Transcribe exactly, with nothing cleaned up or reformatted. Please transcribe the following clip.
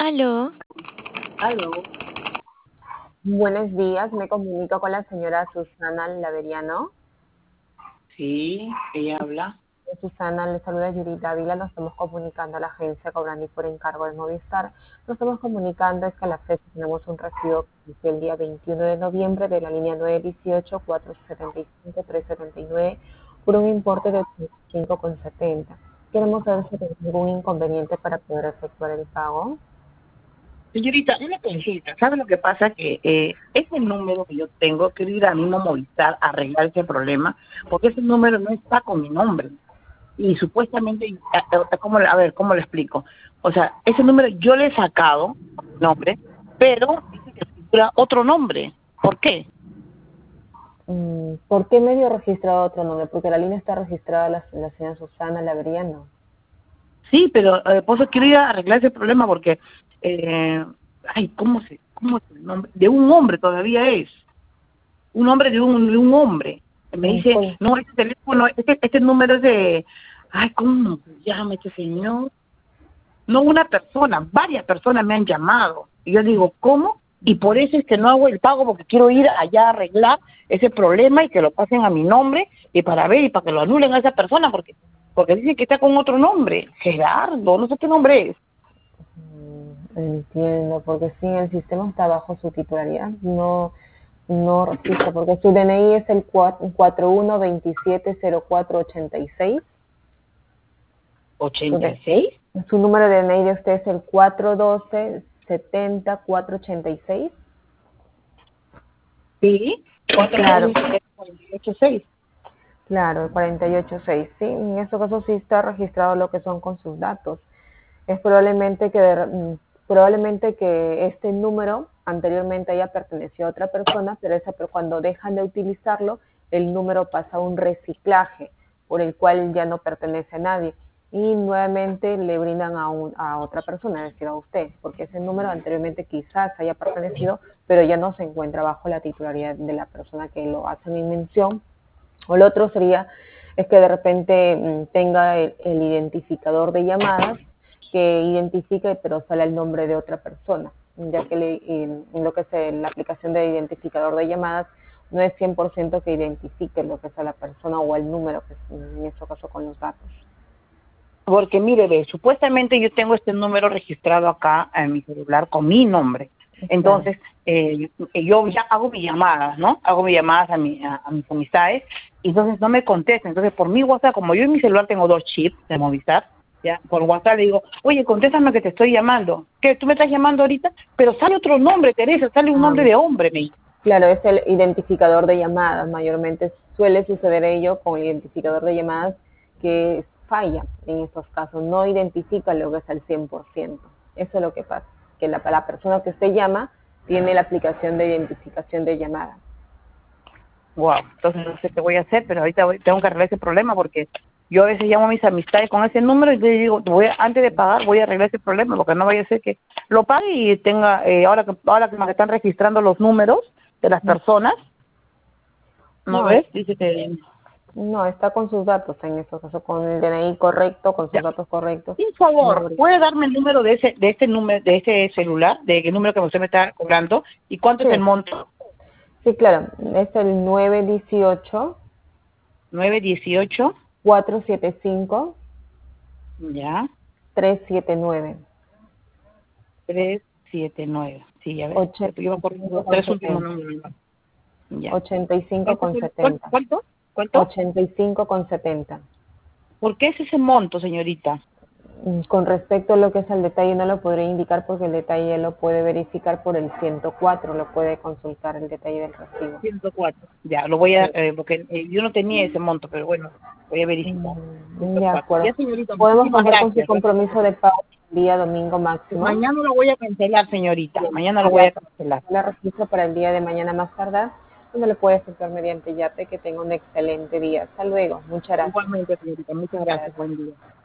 Aló. Aló. Buenos días, me comunico con la señora Susana Laveriano. Sí, ella habla. Susana, le saluda Yurita Ávila, nos estamos comunicando a la agencia Cobrandi por encargo de Movistar. Nos estamos comunicando es que a la fecha tenemos un recibo que inició el día veintiuno de noviembre de la línea nueve dieciocho cuatro setenta y cinco tres setenta y nueve por un importe de ochenta y cinco con setenta. Queremos saber si tiene algún inconveniente para poder efectuar el pago. Señorita, una consulta. ¿Sabe lo que pasa? Que eh, ese número que yo tengo, quiero ir a mismo Movistar a arreglar ese problema, porque ese número no está con mi nombre. Y supuestamente, a, a- ¿cómo, le- a ver, ¿cómo le explico? O sea, ese número yo le he sacado nombre, pero dice que figura otro nombre. ¿Por qué? Mm, ¿Por qué medio registrado otro nombre? Porque la línea está registrada la, la señora Susana Laveriano. Sí, pero eh, por eso quiero ir a arreglar ese problema, porque, eh, ay, ¿cómo se, cómo es el nombre? De un hombre todavía es. Un hombre de un, de un hombre. Me Mm, dice, pues, no, este teléfono, este, este número es de, ay, ¿cómo se llama este señor? No una persona, varias personas me han llamado. Y yo digo, ¿cómo? Y por eso es que no hago el pago, porque quiero ir allá a arreglar ese problema y que lo pasen a mi nombre y para ver y para que lo anulen a esa persona, porque porque dicen que está con otro nombre, Gerardo, no sé qué nombre es. mm, entiendo, porque sí, el sistema está bajo su titularidad, no, no registra, porque su D N I es el cuatro uno veintisiete cero cuatro ochenta y seis. Su, ¿ochenta y de- seis? su número de D N I de usted es el cuatro doce setenta cuatro ochenta y seis. Sí, Claro, cuatro seis. claro, el cuarenta y ocho seis, sí, en este caso sí está registrado lo que son con sus datos. Es probablemente que de- mm, probablemente que este número anteriormente haya pertenecido a otra persona, pero esa per- cuando dejan de utilizarlo, el número pasa a un reciclaje, por el cual ya no pertenece a nadie. Y nuevamente le brindan a, un- a otra persona, es decir, a usted, porque ese número anteriormente quizás haya pertenecido, pero ya no se encuentra bajo la titularidad de la persona que lo hace mi mención. O el otro sería es que de repente mm, tenga el, el identificador de llamadas que identifique pero sale el nombre de otra persona, ya que le, en lo que es eh, la aplicación de identificador de llamadas no es cien por ciento que identifique lo que es a la persona o el número, que es en este caso con los datos. Porque mire, ve, supuestamente yo tengo este número registrado acá en mi celular con mi nombre. Claro. Entonces, eh, yo ya hago mis llamadas, ¿no? Hago mis llamadas a, mi, a, a mis amistades y entonces no me contestan. Entonces, por mi WhatsApp, como yo en mi celular tengo dos chips de Movistar, ya, por WhatsApp le digo, oye, contéstame que te estoy llamando. ¿Qué? ¿Tú me estás llamando ahorita? Pero sale otro nombre, Teresa, sale un Ah, nombre de hombre, me dice. claro, es el identificador de llamadas. Mayormente suele suceder ello con el identificador de llamadas que falla en estos casos. No identifica lo que es al cien por ciento. Eso es lo que pasa, que la, la persona que usted llama tiene la aplicación de identificación de llamada. Wow, entonces no sé qué voy a hacer, pero ahorita voy- tengo que arreglar ese problema porque yo a veces llamo a mis amistades con ese número y les digo, voy a- antes de pagar voy a arreglar ese problema porque no vaya a ser que lo pague y tenga, eh, ahora que ahora que me están registrando los números de las personas, ¿no No, ves? Dice que, no, está con sus datos en estos casos, con el D N I correcto, con sus ya, datos correctos. por No favor, habría. ¿puede darme el número de ese de este número de ese celular, de qué número que usted me está cobrando y cuánto Sí, es el monto? sí, claro, es el nueve uno ocho nueve dieciocho, cuatro siete cinco ya, tres siete nueve. tres siete nueve. Sí, ya ves, ochenta yo me y acuerdo de cinco los con tres últimos setenta. números. Ya. ochenta y cinco ¿Cuánto, con es el- cuánto, setenta. cuánto? ¿Cuánto? ochenta y cinco con setenta. ¿Por qué es ese monto, señorita? Mm, Con respecto a lo que es el detalle, no lo podría indicar porque el detalle lo puede verificar por el ciento cuatro, lo puede consultar el detalle del recibo. ciento cuatro. Ya, lo voy a, Sí. eh, porque eh, yo no tenía ese monto, pero bueno, voy a verificar. Mm, ciento De cuatro. acuerdo. Ya, señorita, Podemos muchísimas contar con su gracias. ¿Eh? compromiso de pago el día domingo máximo. Mañana lo voy a cancelar, señorita. Bien. Mañana lo voy Ya a cancelar. la registro para el día de mañana más tardar, donde le puede efectuar mediante YAPE. Que tenga un excelente día. Hasta luego. Muchas gracias. Igualmente, señorita. Muchas gracias. Gracias. Buen día.